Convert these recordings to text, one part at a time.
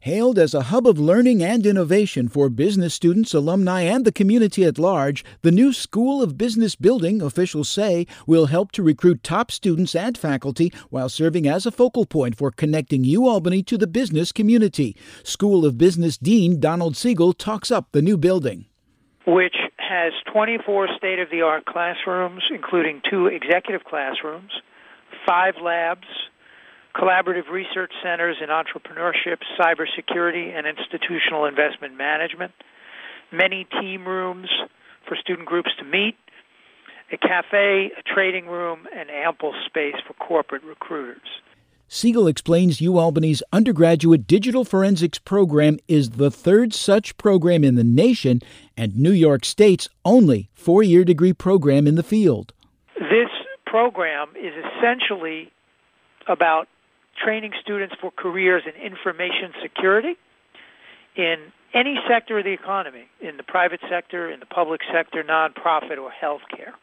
Hailed as a hub of learning and innovation for business students, alumni, and the community at large, the new School of Business building, officials say, will help to recruit top students and faculty while serving as a focal point for connecting UAlbany to the business community. School of Business Dean Donald Siegel talks up the new building, which has 24 state-of-the-art classrooms, including 2 executive classrooms, 5 labs, collaborative research centers in entrepreneurship, cybersecurity, and institutional investment management, many team rooms for student groups to meet, a cafe, a trading room, and ample space for corporate recruiters. Siegel explains UAlbany's undergraduate digital forensics program is the 3rd such program in the nation and New York State's only 4-year degree program in the field. This program is essentially about training students for careers in information security in any sector of the economy, in the private sector, in the public sector, nonprofit, or healthcare.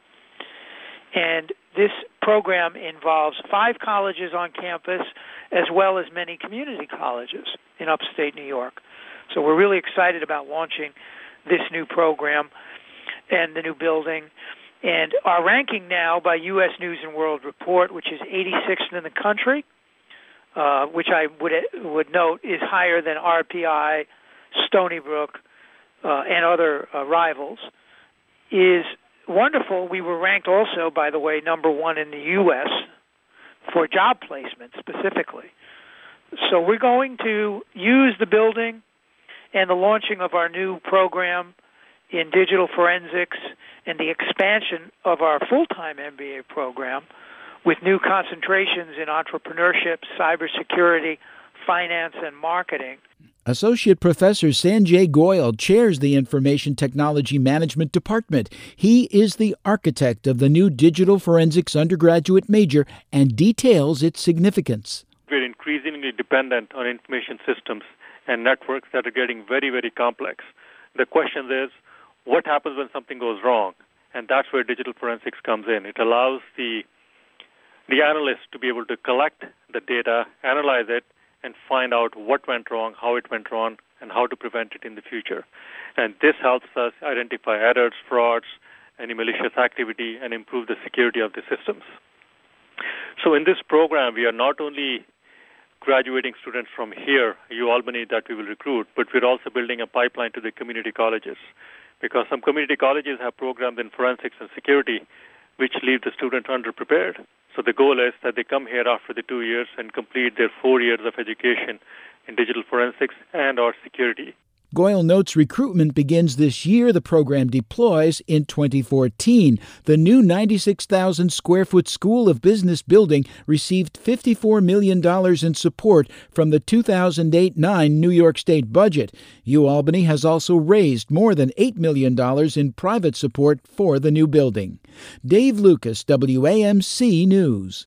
And this program involves 5 colleges on campus as well as many community colleges in upstate New York. So we're really excited about launching this new program and the new building. And our ranking now by U.S. News & World Report, which is 86th in the country, which I would note is higher than RPI, Stony Brook, and other rivals, is wonderful. We were ranked also, by the way, number 1 in the U.S. for job placement specifically. So we're going to use the building and the launching of our new program in digital forensics and the expansion of our full-time MBA program with new concentrations in entrepreneurship, cybersecurity, finance, and marketing. Associate Professor Sanjay Goyal chairs the Information Technology Management Department. He is the architect of the new Digital Forensics undergraduate major and details its significance. We're increasingly dependent on information systems and networks that are getting very, very complex. The question is, what happens when something goes wrong? And that's where digital forensics comes in. It allows the analyst to be able to collect the data, analyze it, and find out what went wrong, how it went wrong, and how to prevent it in the future. And this helps us identify errors, frauds, any malicious activity, and improve the security of the systems. So in this program, we are not only graduating students from here, UAlbany, that we will recruit, but we're also building a pipeline to the community colleges, because some community colleges have programs in forensics and security which leave the student underprepared. So the goal is that they come here after the 2 years and complete their 4 years of education in digital forensics and or security. Goyal notes recruitment begins this year. The program deploys in 2014. The new 96,000-square-foot School of Business building received $54 million in support from the 2008-9 New York State budget. UAlbany has also raised more than $8 million in private support for the new building. Dave Lucas, WAMC News.